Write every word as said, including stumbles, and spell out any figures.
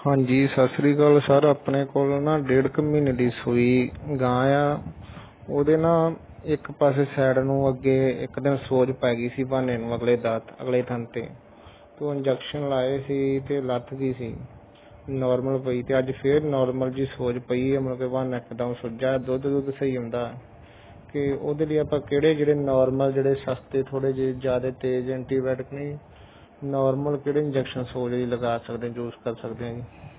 हाँ जी, सत श्री अकाल सर। अपने कोल ना डेढ़ क महीने दी सूई गां आ। ਉਹਦੇ ਨਾ ਇੱਕ ਪਾਸੇ ਸਾਈਡ ਨੂੰ ਅੱਗੇ ਇੱਕ ਦਿਨ ਸੋਜ ਪੈ ਗਈ ਸੀ ਬਹਾਨੇ ਨੂੰ ਅਗਲੇ ਦਾਤ ਅਗਲੇ ਥਣ ਤੇ ਤੋਂ ਇੰਜੈਕਸ਼ਨ ਲਾਏ ਸੀ ਤੇ ਲੱਥ ਗਈ ਸੀ, ਨੋਰਮਲ ਪਈ ਤੇ ਅੱਜ ਫੇਰ ਨੋਰਮਲ ਜੀ ਸੋਜ ਪਈ ਹੈ। ਮਤਲਬ ਕਿ ਬਹਾਨਾ ਇੱਕਦਮ ਸੁੱਜਾ, ਦੁੱਧ ਦੁੱਧ ਸਹੀ ਹੁੰਦਾ ਕਿ ਉਹਦੇ ਲਈ ਆਪਾਂ ਕਿਹੜੇ ਜਿਹੜੇ ਨੋਰਮਲ ਜਿਹੜੇ ਸਸਤੇ ਥੋੜੇ ਜਿਹੇ ਜ਼ਿਆਦਾ ਤੇਜ਼ ਐਂਟੀਬਾਇਓਟਿਕ ਨਹੀਂ, ਨੋਰਮਲ ਕਿਹੜੇ ਇੰਜੈਕਸ਼ਨ ਸੋਜ ਲਈ ਲਗਾ ਸਕਦੇ, ਯੂਜ਼ ਕਰ ਸਕਦੇ ਹਾਂ ਜੀ?